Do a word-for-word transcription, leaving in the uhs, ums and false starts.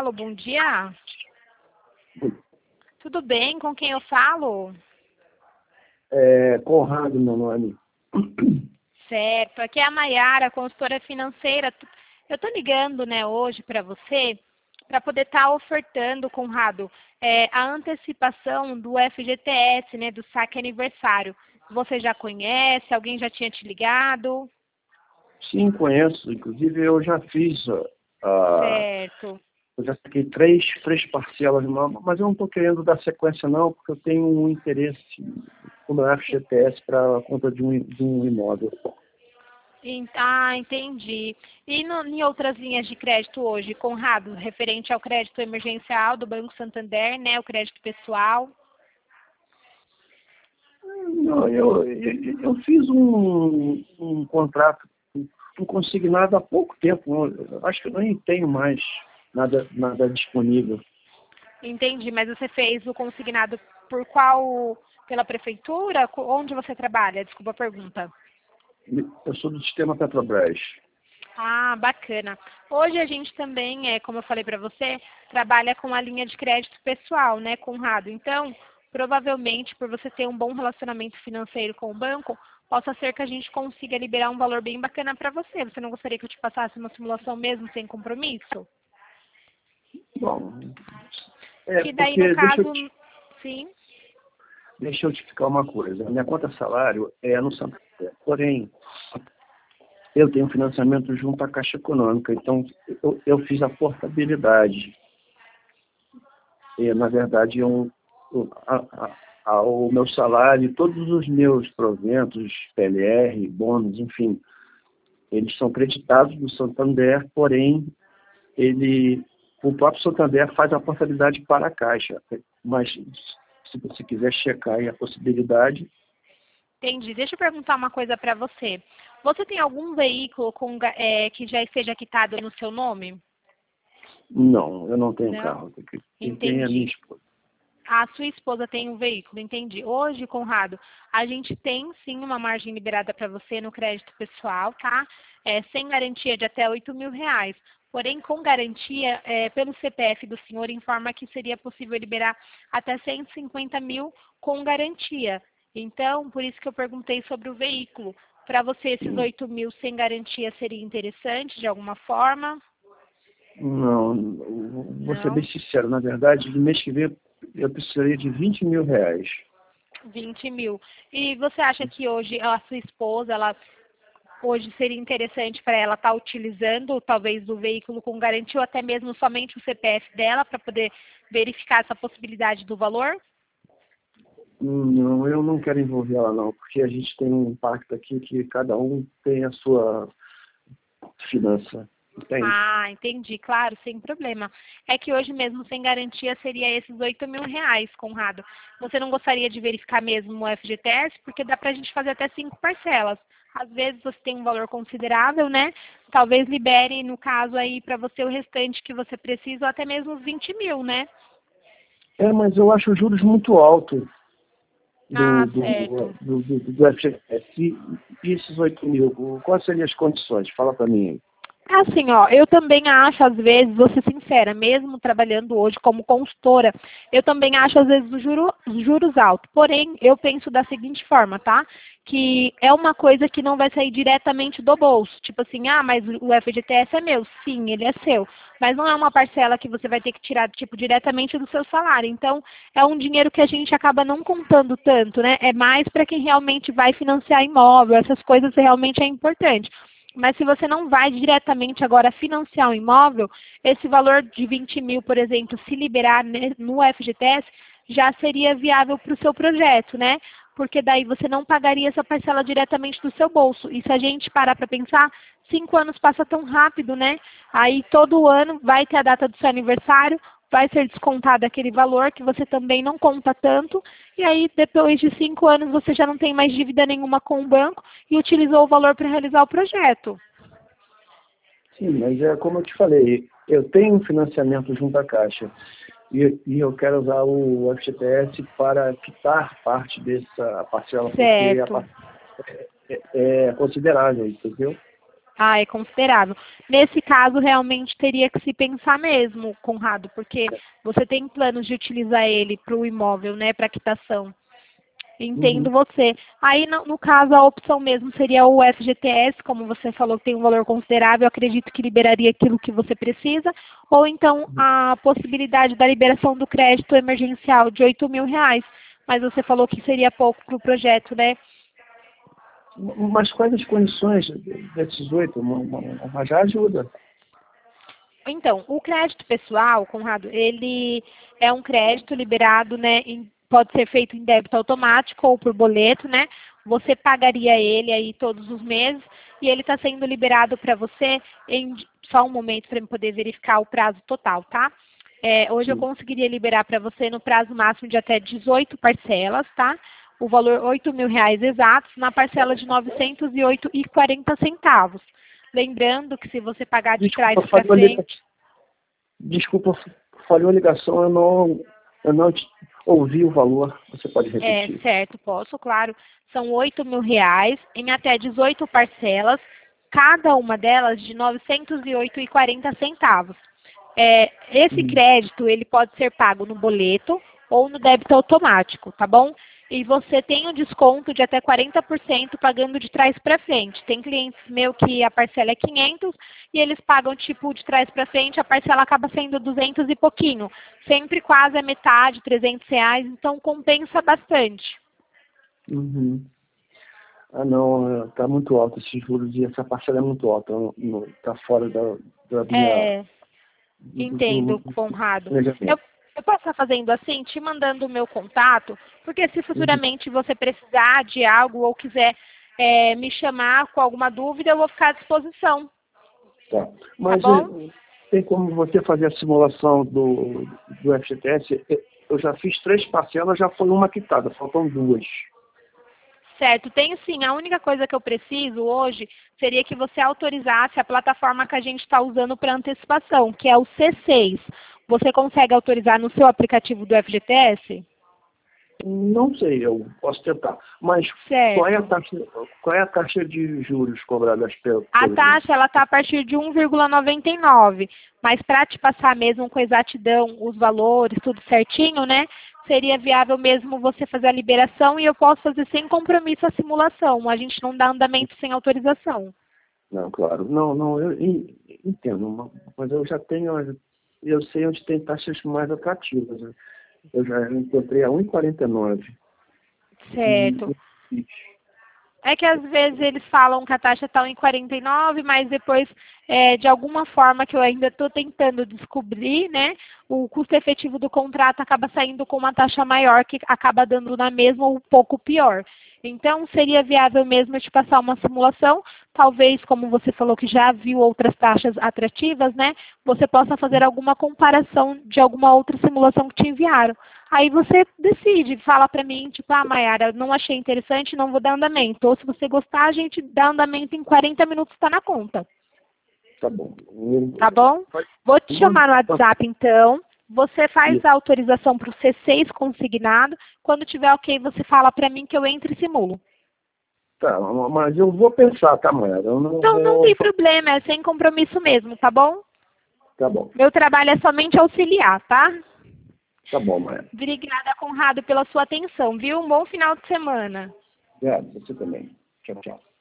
Alô, bom dia. Tudo bem? Com quem eu falo? É, Conrado, meu nome. Certo. Aqui é a Maiara, consultora financeira. Eu estou ligando, né, hoje para você, para poder estar tá ofertando, Conrado, é, a antecipação do F G T S, né, do saque aniversário. Você já conhece? Alguém já tinha te ligado? Sim, conheço. Inclusive, eu já fiz, ah, Certo. eu já saquei três, três parcelas, mas eu não estou querendo dar sequência, não, porque eu tenho um interesse no F G T S para a compra de um, de um imóvel. Ah, entendi. E no, em outras linhas de crédito hoje, Conrado, referente ao crédito emergencial do Banco Santander, né, o crédito pessoal? Não, eu, eu, eu fiz um, um contrato um consignado há pouco tempo. Eu acho que eu nem tenho mais nada, nada disponível. Entendi, mas você fez o consignado por qual? Pela prefeitura? Onde você trabalha? Desculpa a pergunta. Eu sou do sistema Petrobras. Ah, bacana. Hoje a gente também, é, como eu falei para você, trabalha com a linha de crédito pessoal, né, Conrado? Então, provavelmente, por você ter um bom relacionamento financeiro com o banco, possa ser que a gente consiga liberar um valor bem bacana para você. Você não gostaria que eu te passasse uma simulação mesmo sem compromisso? Bom, é Que daí, no porque, deixa eu caso, te, sim. deixa eu te explicar uma coisa. A minha conta salário é no Santander. Porém, eu tenho financiamento junto à Caixa Econômica. Então, eu, eu fiz a portabilidade. E, na verdade, eu, eu, a, a, a, o meu salário, todos os meus proventos, P L R, bônus, enfim, eles são creditados do Santander, porém, ele, o próprio Santander faz a portabilidade para a Caixa. Mas, se você quiser checar aí a possibilidade... Entendi. Deixa eu perguntar uma coisa para você. Você tem algum veículo com, ga- é, que já esteja quitado no seu nome? Não, eu não tenho Não? carro. Quem tem é a minha Entendi. esposa. A sua esposa tem um veículo, entendi. Hoje, Conrado, a gente tem sim uma margem liberada para você no crédito pessoal, tá? É, sem garantia de até oito mil reais. Porém, com garantia, é, pelo C P F do senhor, informa que seria possível liberar até cento e cinquenta mil com garantia. Então, por isso que eu perguntei sobre o veículo. Para você, esses Sim. oito mil sem garantia seria interessante de alguma forma? Não, vou ser bem Não? sincero. Na verdade, no mês que vem eu precisaria de vinte mil reais. vinte mil. E você acha que hoje a sua esposa, ela hoje seria interessante para ela estar utilizando talvez o veículo com garantia ou até mesmo somente o C P F dela para poder verificar essa possibilidade do valor? Não, eu não quero envolver ela não, porque a gente tem um pacto aqui que cada um tem a sua finança, entende? Ah, entendi, claro, sem problema. É que hoje mesmo sem garantia seria esses oito mil reais, Conrado. Você não gostaria de verificar mesmo o F G T S? Porque dá para a gente fazer até cinco parcelas. Às vezes você tem um valor considerável, né? Talvez libere, no caso aí, para você o restante que você precisa, ou até mesmo os vinte mil, né? É, mas eu acho os juros muito altos do, Ah, do, certo. do, do, do F G T S. E, e esses oito mil, quais seriam as condições? Fala para mim aí. Assim, ó, eu também acho, às vezes, vou ser sincera, mesmo trabalhando hoje como consultora, eu também acho, às vezes, os juro, os juros altos. Porém, eu penso da seguinte forma, tá? Que é uma coisa que não vai sair diretamente do bolso. Tipo assim, ah, mas o F G T S é meu. Sim, ele é seu. Mas não é uma parcela que você vai ter que tirar, tipo, diretamente do seu salário. Então, é um dinheiro que a gente acaba não contando tanto, né? É mais para quem realmente vai financiar imóvel, essas coisas realmente é importante. Mas se você não vai diretamente agora financiar um imóvel, esse valor de vinte mil, por exemplo, se liberar no F G T S, já seria viável para o seu projeto, né? Porque daí você não pagaria essa parcela diretamente do seu bolso. E se a gente parar para pensar, cinco anos passa tão rápido, né? Aí todo ano vai ter a data do seu aniversário, vai ser descontado aquele valor que você também não conta tanto, e aí depois de cinco anos você já não tem mais dívida nenhuma com o banco e utilizou o valor para realizar o projeto. Sim, mas é como eu te falei, eu tenho um financiamento junto à Caixa e, e eu quero usar o F G T S para quitar parte dessa parcela, porque a Certo. par- é, é considerável, entendeu? Ah, é considerável. Nesse caso, realmente teria que se pensar mesmo, Conrado, porque você tem planos de utilizar ele para o imóvel, né, para quitação. Entendo Uhum. você. Aí, no, no caso, a opção mesmo seria o F G T S, como você falou que tem um valor considerável, eu acredito que liberaria aquilo que você precisa, ou então a possibilidade da liberação do crédito emergencial de oito mil reais. Mas você falou que seria pouco para o projeto, né? Mas quais as condições desses oito? Mas já ajuda. Então, o crédito pessoal, Conrado, ele é um crédito liberado, né, em, pode ser feito em débito automático ou por boleto, né? Você pagaria ele aí todos os meses e ele está sendo liberado para você em só um momento para eu poder verificar o prazo total, tá? É, hoje eu Sim. conseguiria liberar para você no prazo máximo de até dezoito parcelas, tá? O valor oito mil reais exatos na parcela de novecentos e oito reais e quarenta centavos. Lembrando que se você pagar de trás Desculpa, para falhou a ligação. frente, Desculpa, falhou a ligação, eu não, eu não te- ouvi o valor. Você pode é repetir? certo, posso, claro, são oito mil reais em até dezoito parcelas, cada uma delas de novecentos e oito reais e quarenta centavos. É, esse Uhum. crédito, ele pode ser pago no boleto ou no débito automático, tá bom? E você tem um desconto de até quarenta por cento pagando de trás para frente. Tem clientes meus que a parcela é quinhentos e eles pagam tipo de trás para frente, a parcela acaba sendo duzentos e pouquinho. Sempre quase a metade, trezentos reais, então compensa bastante. Uhum. Ah, não, está muito alto esses juros e essa parcela é muito alta, está fora da, da minha, É, do, do, entendo, do Conrado. Eu, planejamento. eu posso estar fazendo assim, te mandando o meu contato, porque se Uhum. futuramente você precisar de algo ou quiser é, me chamar com alguma dúvida, eu vou ficar à disposição, Tá. tá Mas bom? eh, tem como você fazer a simulação do, do F G T S? Eh, Eu já fiz três parcelas, já foi uma quitada, faltam duas. Certo, tenho sim. A única coisa que eu preciso hoje seria que você autorizasse a plataforma que a gente está usando para antecipação, que é o C seis. Você consegue autorizar no seu aplicativo do F G T S? Não sei, eu posso tentar. Mas qual é a Certo. taxa, qual é a taxa de juros cobradas pelo, A pelo taxa ela está a partir de um vírgula noventa e nove, mas para te passar mesmo com exatidão os valores, tudo certinho, né? Seria viável mesmo você fazer a liberação e eu posso fazer sem compromisso a simulação. A gente não dá andamento sem autorização. Não, claro. Não, não, eu en- entendo, mas eu já tenho, eu sei onde tem taxas mais atrativas, né? Eu já encontrei a um vírgula quarenta e nove. Certo. E, e, É que às vezes eles falam que a taxa está em quarenta e nove, mas depois, é, de alguma forma que eu ainda estou tentando descobrir, né, o custo efetivo do contrato acaba saindo com uma taxa maior, que acaba dando na mesma ou um pouco pior. Então, seria viável mesmo eu te passar uma simulação, talvez, como você falou que já viu outras taxas atrativas, né, você possa fazer alguma comparação de alguma outra simulação que te enviaram. Aí você decide, fala pra mim, tipo, ah, Mayara, não achei interessante, não vou dar andamento. Ou se você gostar, a gente dá andamento em quarenta minutos, está na conta. tá bom. Eu- Tá bom? Vou te Manda- chamar no WhatsApp, então. Você faz a autorização para o C seis consignado. Quando tiver ok, você fala pra mim que eu entro e simulo. Tá, mas eu vou pensar, tá, Mayara? Eu não Então, não vou. tem problema, é sem compromisso mesmo, tá bom? Tá bom, Meu trabalho é somente auxiliar, tá? tá bom, Mayara. Obrigada, Conrado, pela sua atenção, viu? Um bom final de semana. Obrigado, você também. Tchau, tchau.